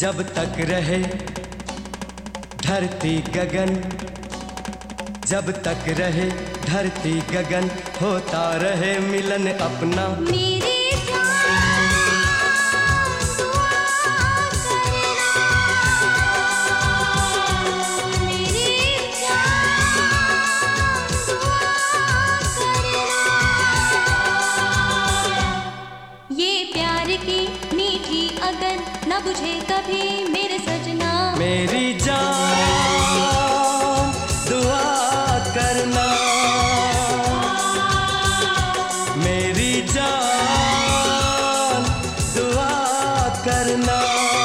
जब तक रहे धरती गगन, जब तक रहे धरती गगन, होता रहे मिलन अपना। मेरी जान दुआ करना, मेरी जान दुआ करना। ये प्यार की मीठी अगन न बुझे कभी मेरे सजना। मेरी जान दुआ करना, मेरी जान दुआ करना।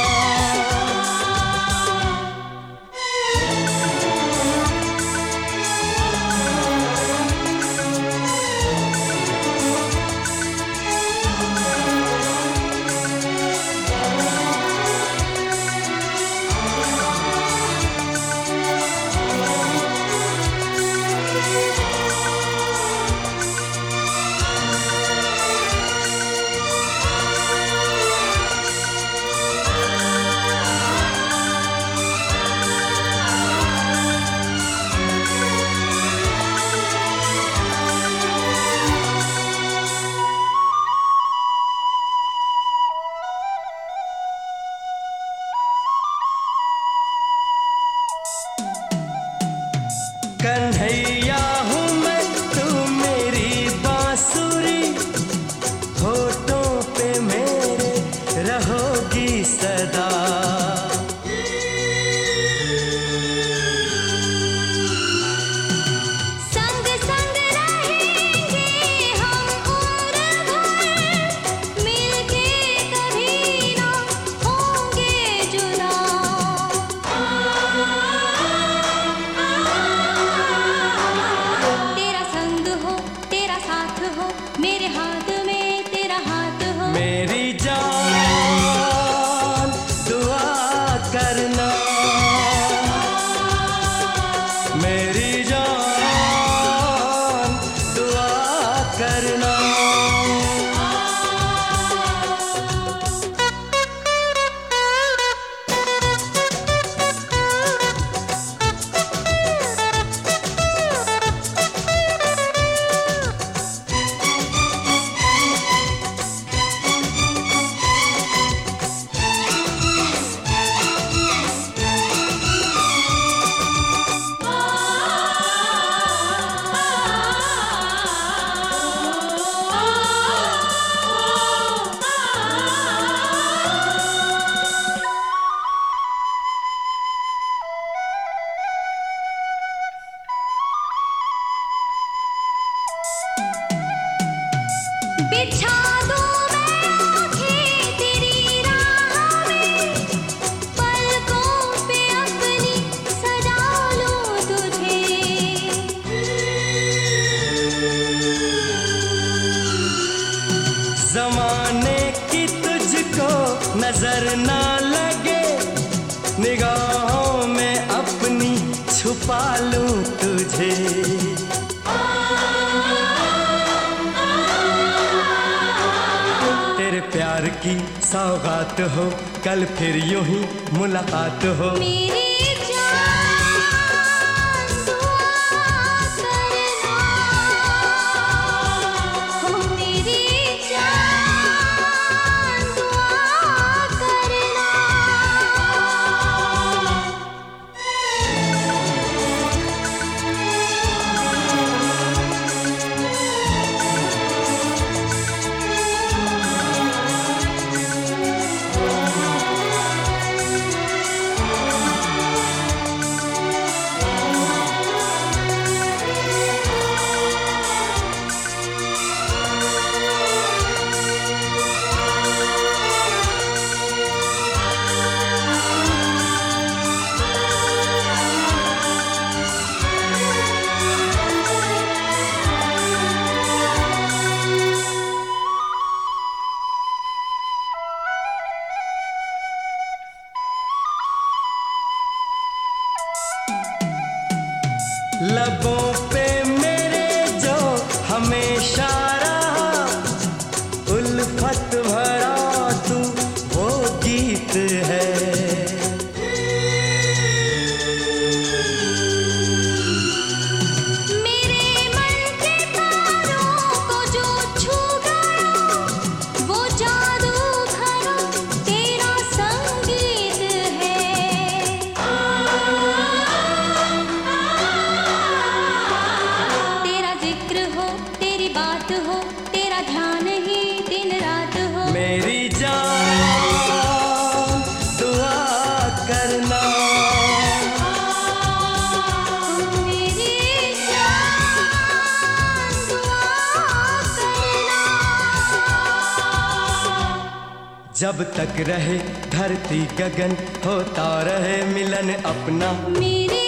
कन्हैया हूँ मैं, तू मेरी बांसुरी, होठों पे मेरे रहोगी सदा। संग संग रहेंगे हम उम्र भर, मिलके कभी ना होंगे जुदा। तेरा संग हो, तेरा साथ हो, मेरे हाथ में तेरा हाथ हो। मेरी जान दुआ करना, मेरी जान दुआ करना। बिछा दूं मैं आँखें तेरी राह में, पलकों पे अपनी सजा लूं तुझे। जमाने की तुझको नजर ना लगे, निगाहों में अपनी छुपा लूं तुझे। तेरे प्यार की सौगात हो, कल फिर यूं ही मुलाकात हो। मेरी जान दुआ करना, हो मेरी जान दुआ करना। लबों पे मेरे जो हमेशा रहा, उल्फत भरा तू वो गीत है। जब तक रहे धरती गगन होता रहे मिलन अपना। मेरे